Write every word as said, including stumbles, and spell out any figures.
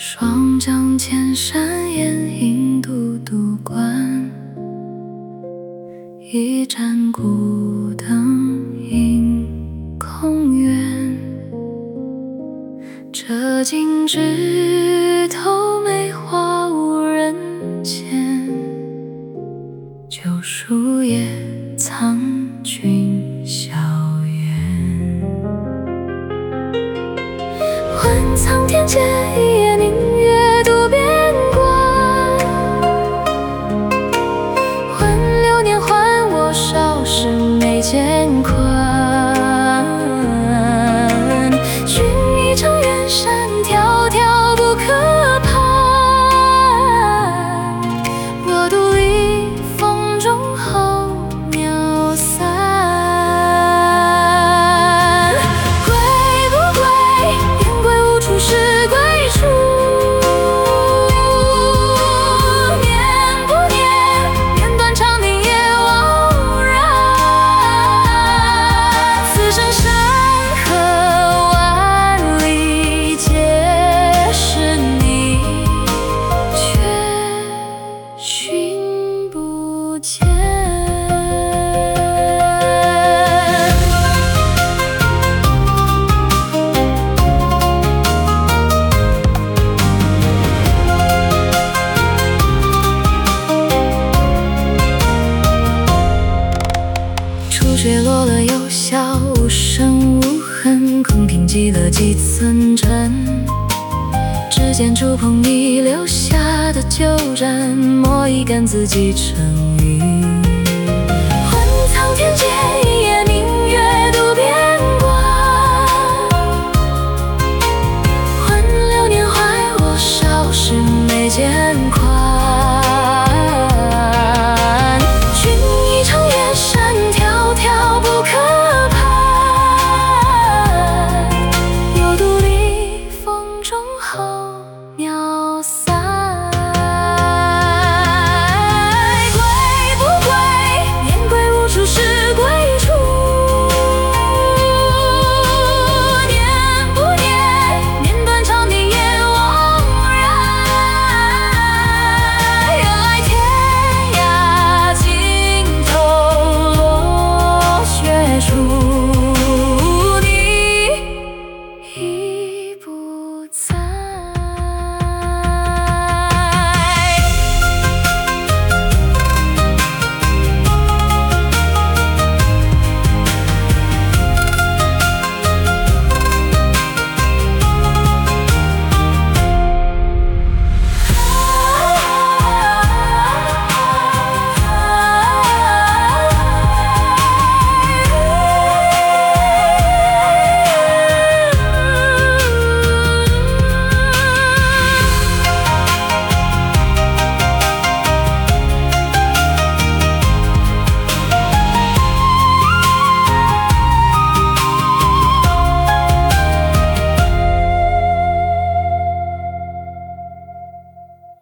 双江千山烟影独独观，一盏孤灯映空园。这径枝头梅花无人见，旧树叶苍君笑颜。问苍天借一夜明月渡边关，问流年还我少时眉间宽。寻一程远山迢迢不可攀，我独立风中候鸟散。归不归？言归无处是归处。念不念？念断肠钉也枉然。此生山河万里皆是你，却寻不见。初雪落了又消，无声无痕，空凭记了几寸真。指尖触碰你留下的旧染，抹一干自己成雨。问苍天借一夜明月渡边关，问流年怀我少时眉间